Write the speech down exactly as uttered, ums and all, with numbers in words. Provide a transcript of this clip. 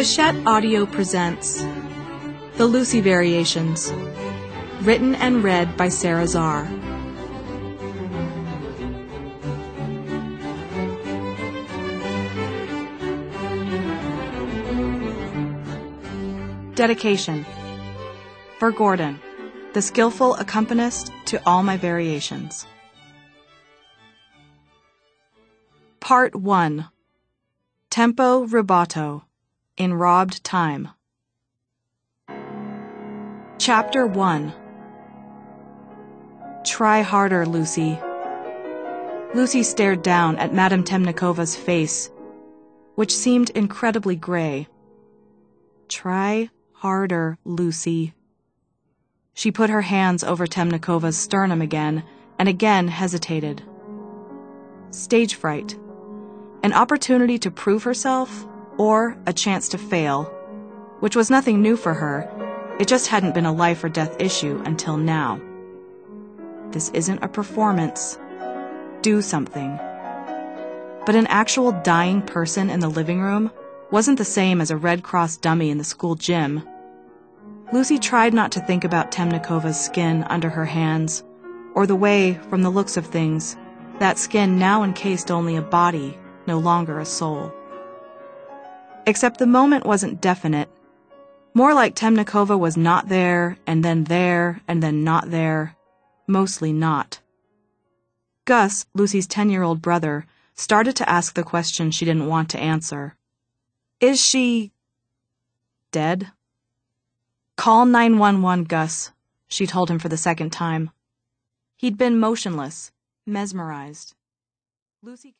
Hachette Audio presents The Lucy Variations, written and read by Sarah Zarr. Dedication. For Gordon, the skillful accompanist to all my variations. Part one. Tempo rubato in robbed time. Chapter one. Try harder, Lucy. Lucy stared down at Madame Temnikova's face, which seemed incredibly gray. Try harder, Lucy. She put her hands over Temnikova's sternum again, and again hesitated. Stage fright. An opportunity to prove herself, or a chance to fail, which was nothing new for her. It just hadn't been a life or death issue until now. This isn't a performance. Do something. But an actual dying person in the living room wasn't the same as a Red Cross dummy in the school gym. Lucy tried not to think about Temnikova's skin under her hands, or the way, from the looks of things, that skin now encased only a body, no longer a soul. Except the moment wasn't definite. More like Temnikova was not there, and then there, and then not there. Mostly not. Gus, Lucy's ten-year-old brother, started to ask the question she didn't want to answer. Is she... dead? Call nine one one, Gus, she told him for the second time. He'd been motionless, mesmerized. Lucy